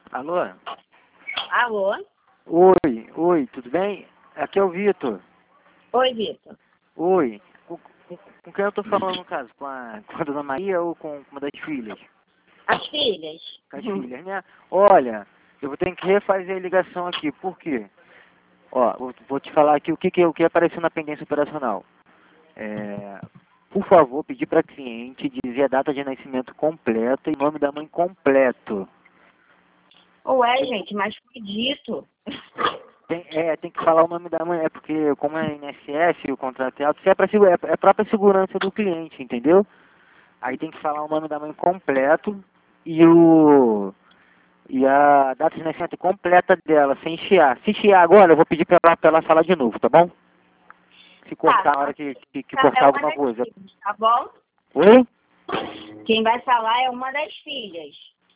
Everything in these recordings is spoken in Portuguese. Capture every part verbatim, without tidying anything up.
Alô? Alô? Oi, oi, tudo bem? Aqui é o Vitor. Oi, Vitor. Oi. Com, com, com quem eu tô falando no caso? Com a, com a Dona Maria ou com uma das filhas? As filhas? Com as filhas, né? Olha, eu vou ter que refazer a ligação aqui. Por quê? Ó, vou, vou te falar aqui o que, que, o que apareceu na pendência operacional. É, por favor, pedir para cliente dizer a data de nascimento completa e nome da mãe completo. Ué, gente, mas foi dito. Tem, é, tem que falar o nome da mãe, é porque como é I N S S, o contrato é alto, isso é, pra, segu- é, é própria segurança do cliente, entendeu? Aí tem que falar o nome da mãe completo e o e a data de nascimento completa dela, sem chiar. Se chiar agora, eu vou pedir pra ela, pra ela falar de novo, tá bom? Se cortar Tá, na hora que, que, que tá, é cortar uma alguma das coisa. filhas, tá bom? Oi? Quem vai falar é uma das filhas.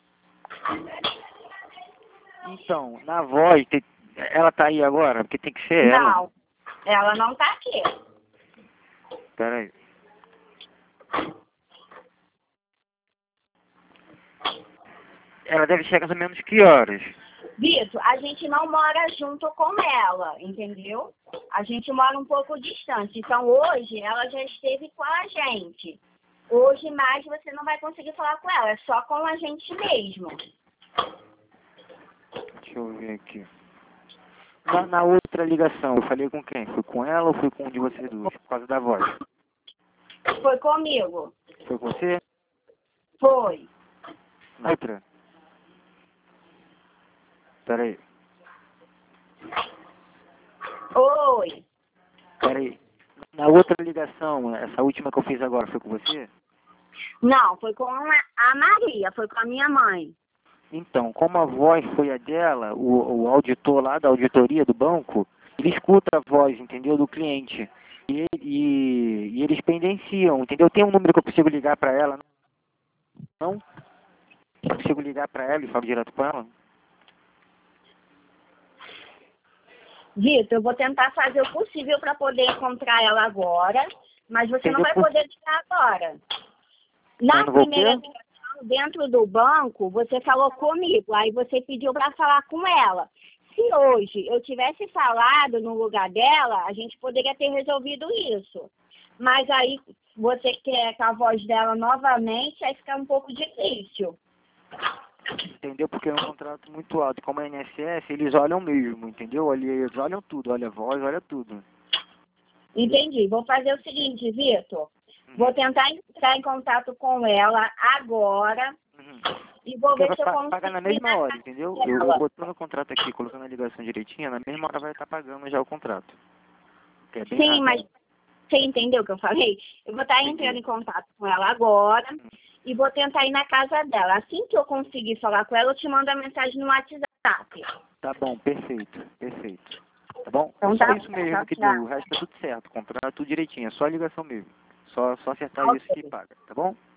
Então, na voz, te- ela tá aí agora? Porque tem que ser ela. Não, ela não tá aqui. Pera aí. Ela deve chegar mais ou menos que horas? Vitor, a gente não mora junto com ela, entendeu? A gente mora um pouco distante. Então, hoje, ela já esteve com a gente. Hoje, mais, você não vai conseguir falar com ela. É só com a gente mesmo. Deixa eu ver aqui. Na, na outra ligação, eu falei com quem? Foi com ela ou foi com um de vocês duas? Por causa da voz. Foi comigo. Foi com você? Foi. Na outra? Pera aí. Oi. Pera aí. Na outra ligação, essa última que eu fiz agora, foi com você? Não, foi com a a Maria, foi com a minha mãe. Então, como a voz foi a dela, o, o auditor lá da auditoria do banco, ele escuta a voz, entendeu, do cliente. E, e, e eles pendenciam, entendeu? Tem um número que eu consigo ligar pra ela, não? Eu consigo ligar pra ela e falo direto com ela? Vitor, eu vou tentar fazer o possível para poder encontrar ela agora, mas você não Entendeu? vai Por... poder ligar agora. Eu Na não vou o primeira quê? ligação, dentro do banco, você falou comigo, aí você pediu para falar com ela. Se hoje eu tivesse falado no lugar dela, a gente poderia ter resolvido isso. Mas aí você quer com a voz dela novamente, aí fica um pouco difícil. Entendeu? Porque é um contrato muito alto. Como é I N S S, eles olham mesmo, entendeu? Ali, eles olham tudo, olha a voz, olha tudo. Entendi. Vou fazer o seguinte, Vitor. Uhum. Vou tentar entrar em contato com ela agora Uhum. e vou Porque ver vai se eu pa- consigo pagar na ir mesma na hora, casa entendeu? Eu, eu dela. botando o contrato aqui, colocando a ligação direitinha, na mesma hora vai estar pagando já o contrato. Que é bem Sim, rápido. mas você entendeu o que eu falei? Eu vou estar Entendi. entrando em contato com ela agora Uhum. e vou tentar ir na casa dela. Assim que eu conseguir falar com ela, eu te mando a mensagem no WhatsApp. Tá bom, perfeito, perfeito. Tá bom? Então É só tá isso bom, mesmo tchau, que deu, o tchau. resto é tudo certo, contrato tudo direitinho, é só a ligação mesmo. Só, só acertar isso que Ok. paga, tá bom?